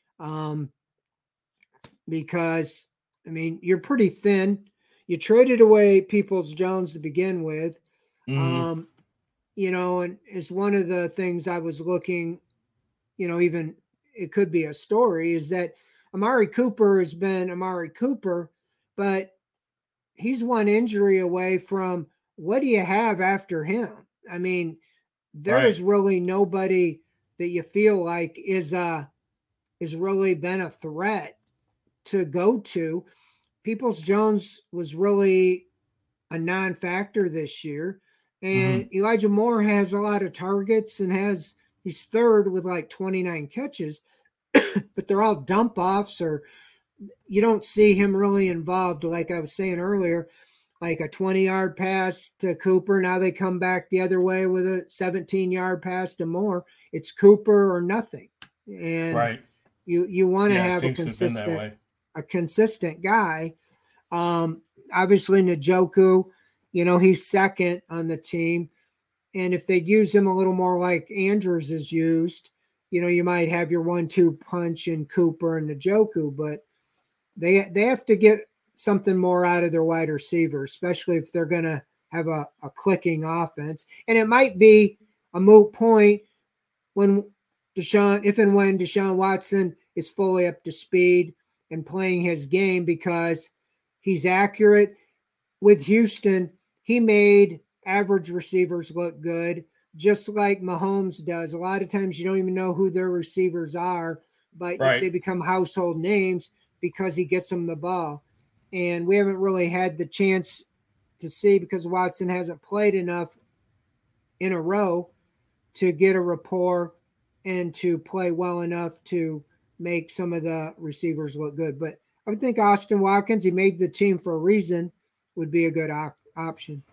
Because, you're pretty thin. You traded away Peoples-Jones to begin with. Mm-hmm. And it's one of the things I was looking, even it could be a story, is that Amari Cooper has been Amari Cooper, but he's one injury away from what do you have after him? There is really nobody that you feel like is really been a threat to go to. Peoples-Jones was really a non-factor this year. And Elijah Moore has a lot of targets and he's third with like 29 catches. but they're all dump offs, or you don't see him really involved. Like I was saying earlier, like a 20-yard pass to Cooper. Now they come back the other way with a 17-yard pass to Moore. It's Cooper or nothing. And right. you want to have a consistent guy. Obviously Njoku, he's second on the team. And if they'd use him a little more like Andrews is used, you might have your 1-2 punch in Cooper and Njoku, but they have to get something more out of their wide receivers, especially if they're going to have a clicking offense. And it might be a moot point when Deshaun Watson is fully up to speed and playing his game, because he's accurate. With Houston, he made average receivers look good, just like Mahomes does. A lot of times you don't even know who their receivers are, but they become household names because he gets them the ball. And we haven't really had the chance to see, because Watson hasn't played enough in a row to get a rapport and to play well enough to make some of the receivers look good. But I would think Austin Watkins, he made the team for a reason, would be a good option.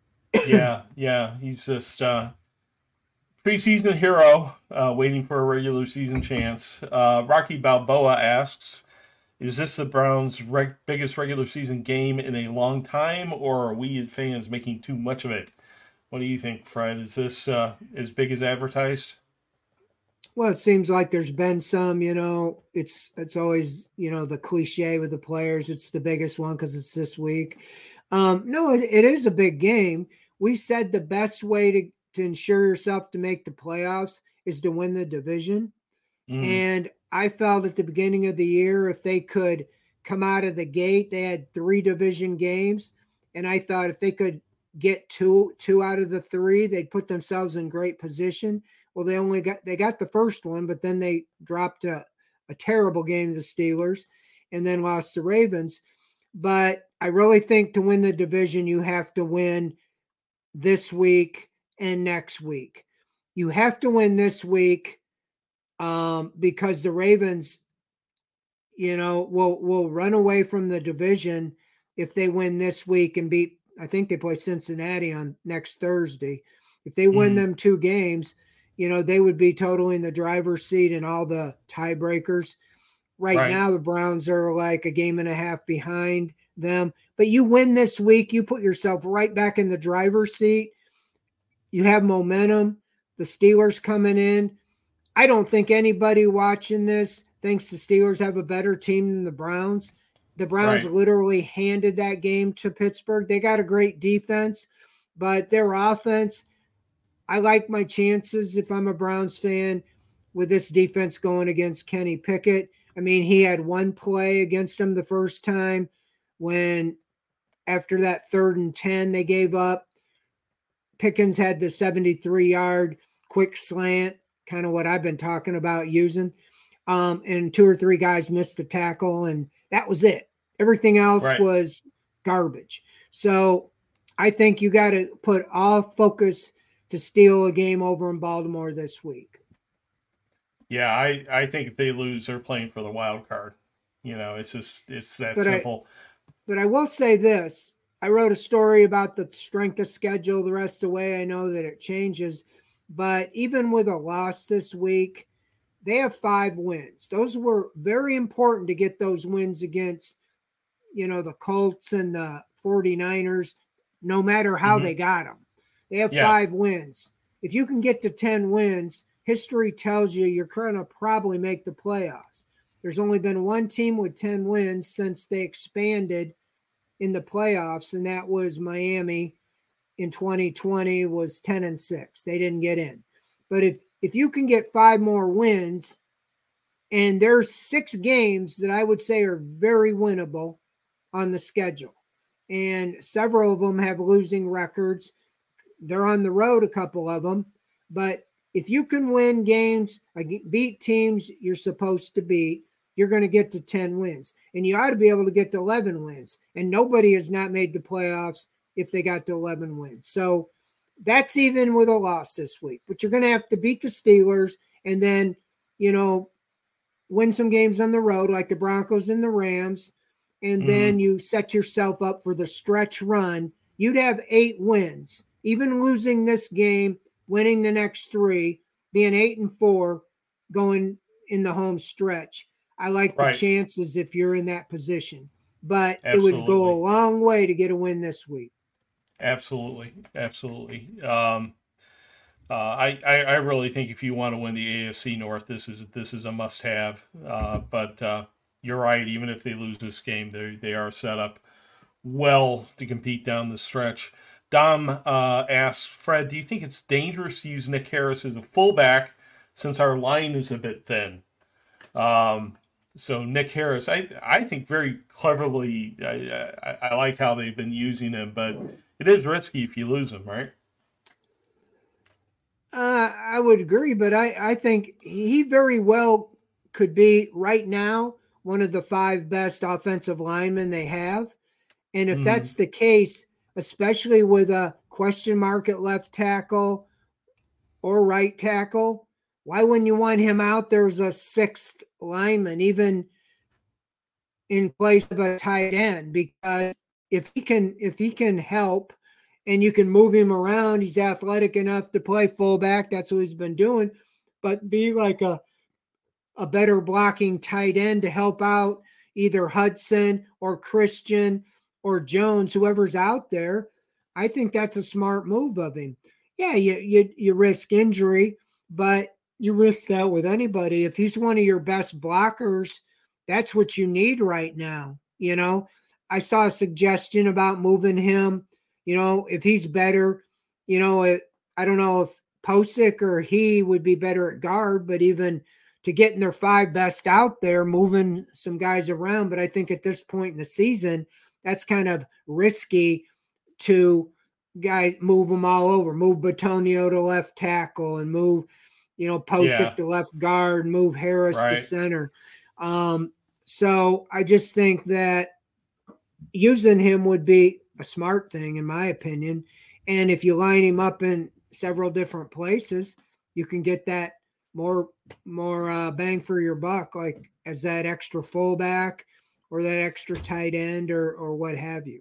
Yeah. He's just preseason hero, waiting for a regular season chance. Rocky Balboa asks, is this the Browns' biggest regular season game in a long time, or are we as fans making too much of it? What do you think, Fred? Is this as big as advertised? Well, it seems like there's been some, it's always, the cliche with the players. It's the biggest one because it's this week. No, it is a big game. We said the best way to ensure yourself to make the playoffs is to win the division. And I felt at the beginning of the year, if they could come out of the gate, they had 3 division games. And I thought if they could get two out of the 3, they'd put themselves in great position. Well, they got the first one, but then they dropped a terrible game to the Steelers and then lost to Ravens. But I really think to win the division, you have to win this week and next week. You have to win this week because the Ravens, will run away from the division if they win this week and beat, I think they play Cincinnati on next Thursday. If they win them 2 games, they would be totally in the driver's seat in all the tiebreakers. Right now, the Browns are like a game and a half behind them. But you win this week, you put yourself right back in the driver's seat. You have momentum. The Steelers coming in. I don't think anybody watching this thinks the Steelers have a better team than the Browns. The Browns literally handed that game to Pittsburgh. They got a great defense, but their offense, I like my chances if I'm a Browns fan with this defense going against Kenny Pickett. I mean, he had one play against them the first time when after that 3rd and 10 they gave up. Pickens had the 73-yard quick slant, kind of what I've been talking about using. And 2 or 3 guys missed the tackle, and that was it. Everything else was garbage. So I think you got to put all focus to steal a game over in Baltimore this week. Yeah, I think if they lose, they're playing for the wild card. It's that simple. But I will say this. I wrote a story about the strength of schedule the rest of the way. I know that it changes. But even with a loss this week, they have 5 wins. Those were very important to get those wins against, the Colts and the 49ers, no matter how they got them. They have 5 wins. If you can get to 10 wins, history tells you you're going to probably make the playoffs. There's only been one team with 10 wins since they expanded in the playoffs, and that was Miami in 2020 was 10-6. They didn't get in. But if you can get 5 more wins, and there's 6 games that I would say are very winnable on the schedule, and several of them have losing records. They're on the road, a couple of them. But if you can win games, beat teams you're supposed to beat, you're going to get to 10 wins. And you ought to be able to get to 11 wins. And nobody has not made the playoffs if they got to 11 wins. So that's even with a loss this week. But you're going to have to beat the Steelers and then, win some games on the road, like the Broncos and the Rams, and then you set yourself up for the stretch run, you'd have 8 wins. Even losing this game, winning the next 3, being 8-4, going in the home stretch. I like the chances if you're in that position. But it would go a long way to get a win this week. Absolutely. I really think if you want to win the AFC North, this is a must-have. But you're right. Even if they lose this game, they are set up well to compete down the stretch. Dom asks, Fred, do you think it's dangerous to use Nick Harris as a fullback since our line is a bit thin? So Nick Harris, I think very cleverly. I like how they've been using him, but it is risky if you lose him, right? I would agree, but I think he very well could be right now one of the 5 best offensive linemen they have. And if that's the case, especially with a question mark at left tackle or right tackle, why wouldn't you want him out there as a 6th lineman, even in place of a tight end? Because if he can help and you can move him around, he's athletic enough to play fullback. That's what he's been doing. But be like a better blocking tight end to help out either Hudson or Christian or Jones, whoever's out there. I think that's a smart move of him. Yeah, you risk injury, but you risk that with anybody. If he's one of your best blockers, that's what you need right now. I saw a suggestion about moving him. If he's better, I don't know if Posick or he would be better at guard, but even to getting their 5 best out there, moving some guys around. But I think at this point in the season, that's kind of risky to move them all over, move Bitonio to left tackle and move, Posick to left guard, move Harris to center. So I just think that using him would be a smart thing, in my opinion. And if you line him up in several different places, you can get that more bang for your buck, like as that extra fullback or that extra tight end or what have you.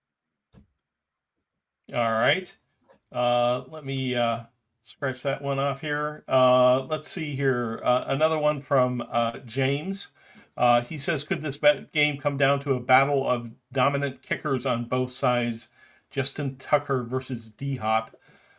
All right. Let me scratch that one off here. Let's see here. Another one from James. He says, could this game come down to a battle of dominant kickers on both sides? Justin Tucker versus D-Hop.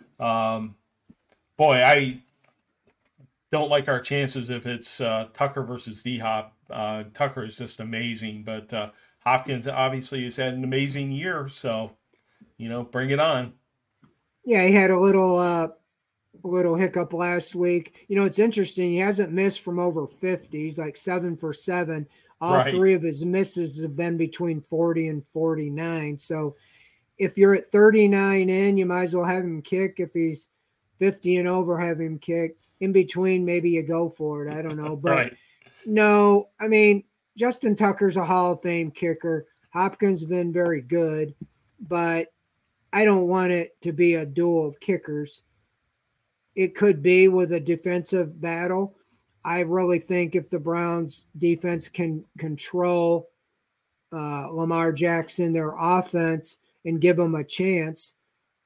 Boy, I don't like our chances if it's Tucker versus D-Hop. Tucker is just amazing, but Hopkins obviously has had an amazing year, so, bring it on. Yeah, he had a little hiccup last week. It's interesting. He hasn't missed from over 50. He's like 7 for 7. All 3 of his misses have been between 40 and 49. So if you're at 39 in, you might as well have him kick. If he's 50 and over, have him kick. In between, maybe you go for it. I don't know. But no, I mean, Justin Tucker's a Hall of Fame kicker. Hopkins has been very good, but I don't want it to be a duel of kickers. It could be with a defensive battle. I really think if the Browns defense can control Lamar Jackson, their offense, and give them a chance,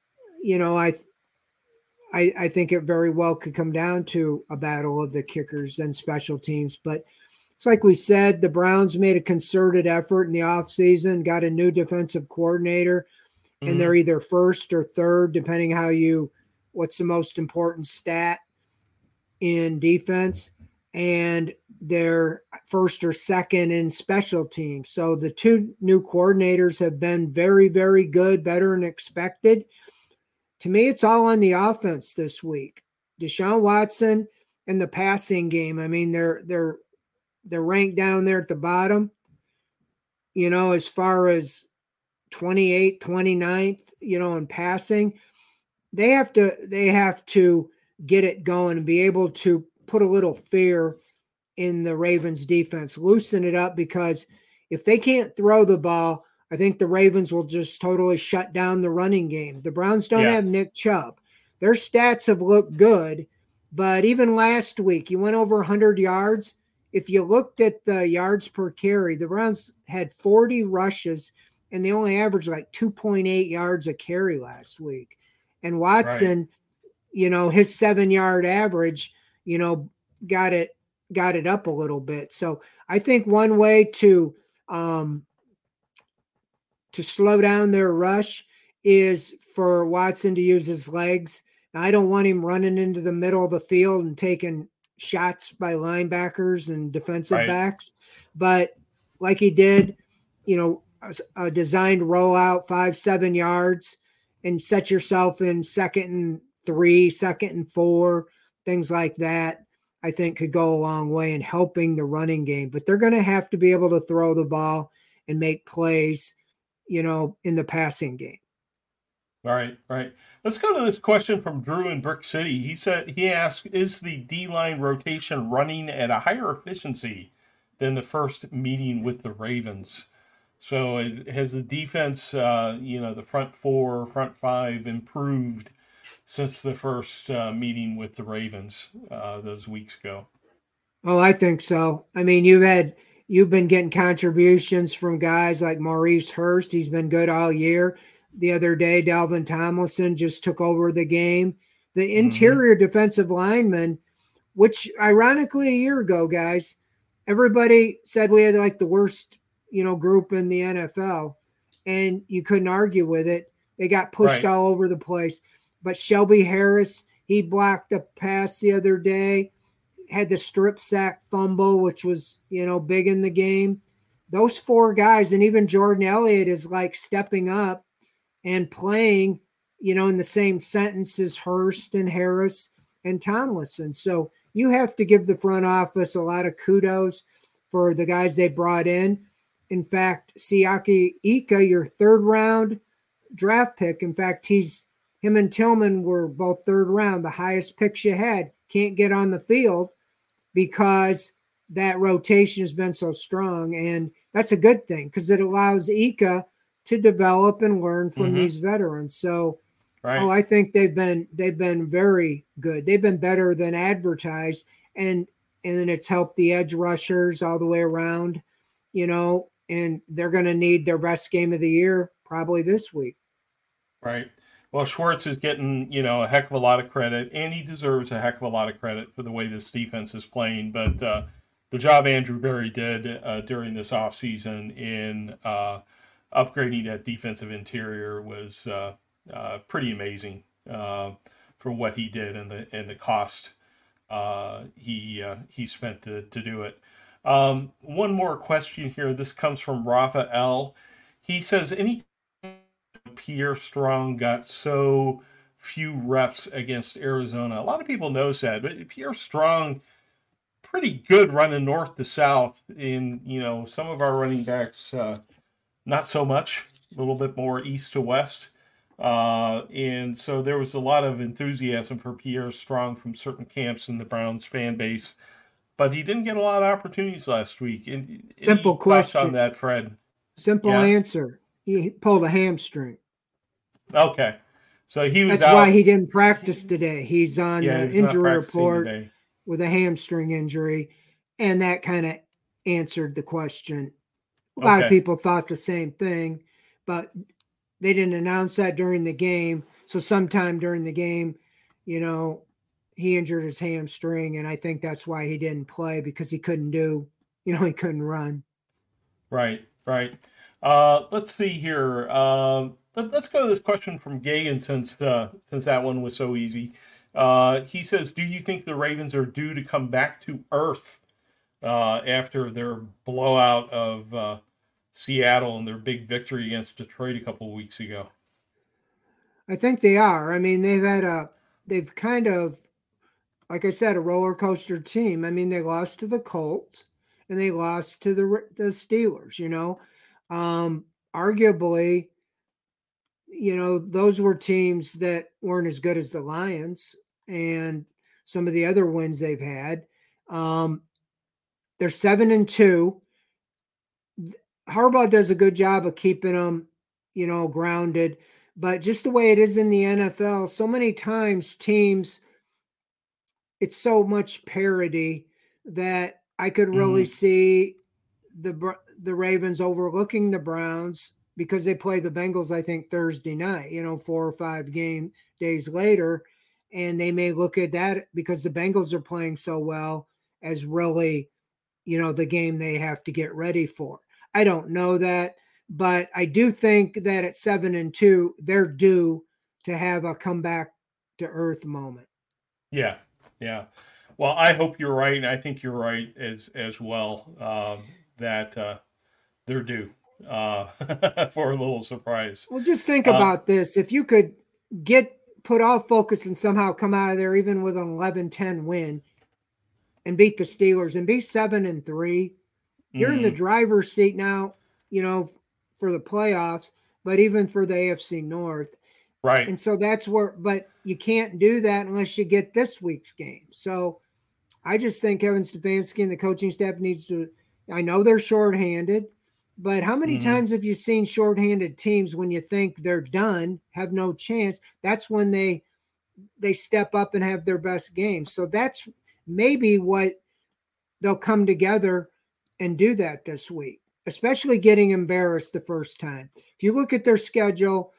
I think it very well could come down to a battle of the kickers and special teams. But it's like we said, the Browns made a concerted effort in the offseason, got a new defensive coordinator, and they're either first or third, depending what's the most important stat in defense, and they're first or second in special teams. So the 2 new coordinators have been very, very good, better than expected. To me, it's all on the offense this week. Deshaun Watson and the passing game. I mean, they're ranked down there at the bottom, as far as 28th, 29th, in passing. They have to get it going and be able to put a little fear in the Ravens defense, loosen it up, because if they can't throw the ball, I think the Ravens will just totally shut down the running game. The Browns don't have Nick Chubb. Their stats have looked good, but even last week, he went over 100 yards if you looked at the yards per carry, the Browns had 40 rushes and they only averaged like 2.8 yards a carry last week. And Watson, his 7-yard average, got it up a little bit. So I think one way to slow down their rush is for Watson to use his legs. Now, I don't want him running into the middle of the field and taking shots by linebackers and defensive backs, but like he did, a designed rollout 5-7 yards and set yourself in 2nd and 3, 2nd and 4, things like that, I think could go a long way in helping the running game. But they're going to have to be able to throw the ball and make plays, in the passing game. Right. Let's go to this question from Drew in Brick City. He asked, is the D-line rotation running at a higher efficiency than the first meeting with the Ravens? So has the defense, the front 4, front 5 improved since the first meeting with the Ravens those weeks ago? Oh, I think so. I mean, you've been getting contributions from guys like Maurice Hurst. He's been good all year. The other day, Dalvin Tomlinson just took over the game. The interior defensive linemen, which ironically a year ago, guys, everybody said we had like the worst, group in the NFL, and you couldn't argue with it. They got pushed all over the place. But Shelby Harris, he blocked a pass the other day, had the strip sack fumble, which was, big in the game. Those 4 guys, and even Jordan Elliott is like stepping up and playing, in the same sentence as Hurst and Harris and Tomlinson. So you have to give the front office a lot of kudos for the guys they brought in. In fact, Siaki Ika, your 3rd round draft pick. In fact, him and Tillman were both 3rd round, the highest picks you had. Can't get on the field because that rotation has been so strong. And that's a good thing because it allows Ika to develop and learn from these veterans. So, I think they've been very good. They've been better than advertised, and then it's helped the edge rushers all the way around, and they're going to need their best game of the year probably this week. Right. Well, Schwartz is getting, a heck of a lot of credit, and he deserves a heck of a lot of credit for the way this defense is playing. But the job Andrew Berry did during this offseason in upgrading that defensive interior was pretty amazing for what he did and the cost he spent to do it. One more question here. This comes from Rafa L. He says, any Pierre Strong got so few reps against Arizona? A lot of people knows that, but Pierre Strong, pretty good running north to south. In some of our running backs, not so much. A little bit more east to west. And so there was a lot of enthusiasm for Pierre Strong from certain camps in the Browns fan base, but he didn't get a lot of opportunities last week. Simple question on that, Fred. Simple answer. He pulled a hamstring. Okay. So he was That's why he didn't practice today. He's on the injury report today with a hamstring injury, and that kind of answered the question. A lot of people thought the same thing, but they didn't announce that during the game. So sometime during the game, he injured his hamstring, and I think that's why he didn't play, because he couldn't he couldn't run. Right. Let's see here. Let's go to this question from Gagan since that one was so easy. He says, do you think the Ravens are due to come back to earth after their blowout of Seattle and their big victory against Detroit a couple of weeks ago? I think they are. I mean, they've kind of, like I said, a roller coaster team. I mean, they lost to the Colts and they lost to the Steelers, arguably, those were teams that weren't as good as the Lions and some of the other wins they've had. They're 7-2. Harbaugh does a good job of keeping them, grounded, but just the way it is in the NFL, so many times teams, it's so much parity that I could really see the Ravens overlooking the Browns because they play the Bengals, I think, Thursday night, 4 or 5 days later. And they may look at that because the Bengals are playing so well as really, the game they have to get ready for. I don't know that, but I do think that at 7-2, they're due to have a comeback to earth moment. Yeah. Yeah. Well, I hope you're right. And I think you're right as well, that they're due for a little surprise. Well, just think about this. If you could put all focus and somehow come out of there even with an 11-10 win and beat the Steelers and be 7-3, you're in the driver's seat now, for the playoffs, but even for the AFC North. Right. And so that's where, but you can't do that unless you get this week's game. So I just think Kevin Stefanski and the coaching staff needs to, I know they're shorthanded, but how many times have you seen shorthanded teams when you think they're done, have no chance? That's when they step up and have their best game. So that's maybe what they'll come together and do that this week, especially getting embarrassed the first time. If you look at their schedule,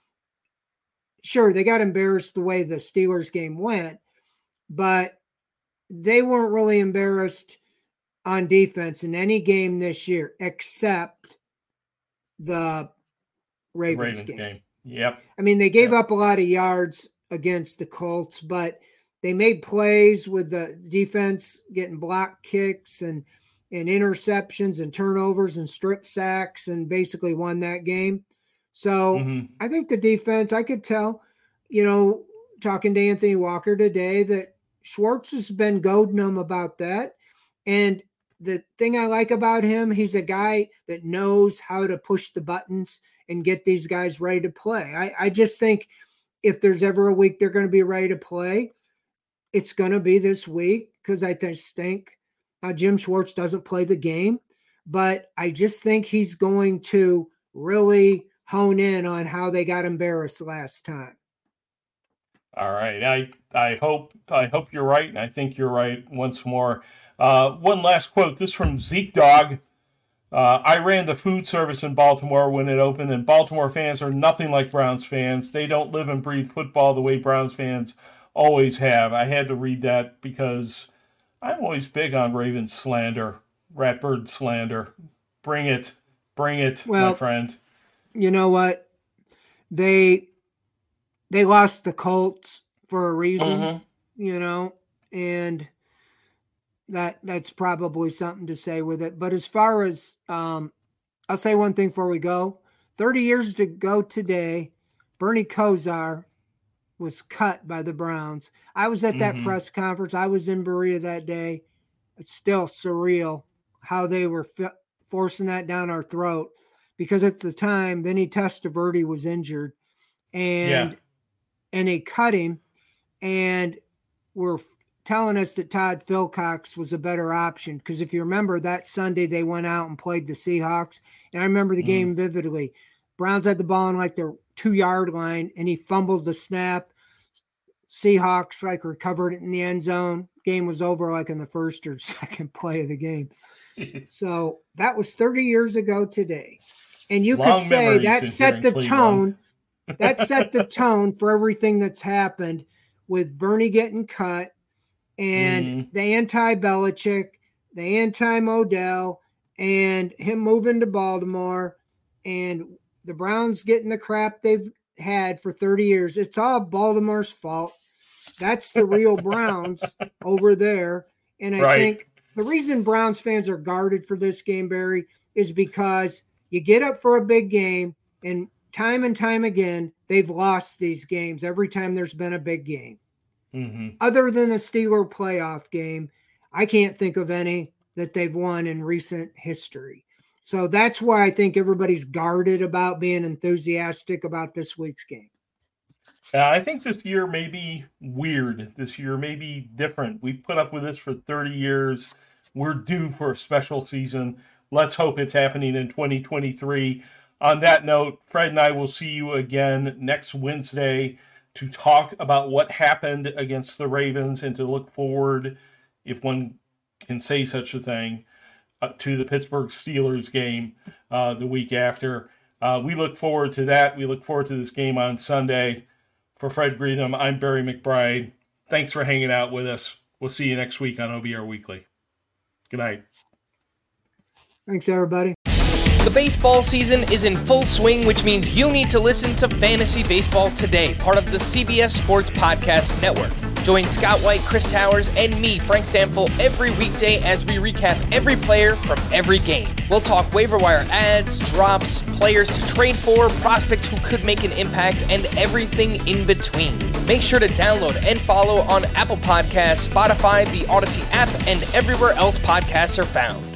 sure, they got embarrassed the way the Steelers game went, but they weren't really embarrassed on defense in any game this year except the Ravens game. Yep. I mean, they gave up a lot of yards against the Colts, but they made plays with the defense getting block kicks and interceptions and turnovers and strip sacks and basically won that game. So I think the defense, I could tell, talking to Anthony Walker today, that Schwartz has been goading him about that. And the thing I like about him, he's a guy that knows how to push the buttons and get these guys ready to play. I just think if there's ever a week they're going to be ready to play, it's going to be this week, because I just think Jim Schwartz doesn't play the game, but I just think he's going to really hone in on how they got embarrassed last time. All right. I hope you're right, and I think you're right once more. One last quote. This from Zeke Dog. I ran the food service in Baltimore when it opened, and Baltimore fans are nothing like Browns fans. They don't live and breathe football the way Browns fans always have. I had to read that because I'm always big on Ravens slander, Ratbird slander. Bring it, my friend. You know what? They lost the Colts for a reason, and that's probably something to say with it. But as far as, I'll say one thing before we go. 30 years to go today, Bernie Kosar was cut by the Browns. I was at that press conference. I was in Berea that day. It's still surreal how they were forcing that down our throat, because at the time, Vinny Testaverde was injured, and they cut him, and were telling us that Todd Philcox was a better option. Because if you remember, that Sunday they went out and played the Seahawks, and I remember the game vividly. Browns had the ball on like their 2-yard line, and he fumbled the snap. Seahawks recovered it in the end zone. Game was over in the first or second play of the game. So that was 30 years ago today. And you could say that set the tone. That set the tone for everything that's happened with Bernie getting cut and the anti-Belichick, the anti-Modell, and him moving to Baltimore, and the Browns getting the crap they've had for 30 years. It's all Baltimore's fault. That's the real Browns over there. And I think the reason Browns fans are guarded for this game, Barry, is because you get up for a big game, and time again, they've lost these games every time there's been a big game. Other than the Steeler playoff game, I can't think of any that they've won in recent history. So that's why I think everybody's guarded about being enthusiastic about this week's game. I think this year may be weird. This year may be different. We've put up with this for 30 years. We're due for a special season. Let's hope it's happening in 2023. On that note, Fred and I will see you again next Wednesday to talk about what happened against the Ravens and to look forward, if one can say such a thing to the Pittsburgh Steelers game the week after. We look forward to that. We look forward to this game on Sunday. For Fred Greetham, I'm Barry McBride. Thanks for hanging out with us. We'll see you next week on OBR Weekly. Good night. Thanks, everybody. The baseball season is in full swing, which means you need to listen to Fantasy Baseball Today, part of the CBS Sports Podcast Network. Join Scott White, Chris Towers, and me, Frank Stample, every weekday as we recap every player from every game. We'll talk waiver wire ads, drops, players to trade for, prospects who could make an impact, and everything in between. Make sure to download and follow on Apple Podcasts, Spotify, the Odyssey app, and everywhere else podcasts are found.